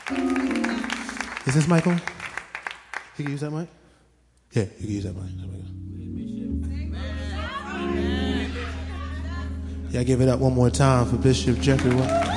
Is this mic on? You can use that mic? Yeah, you can use that mic. Yeah, give it up one more time for Bishop Jeffrey.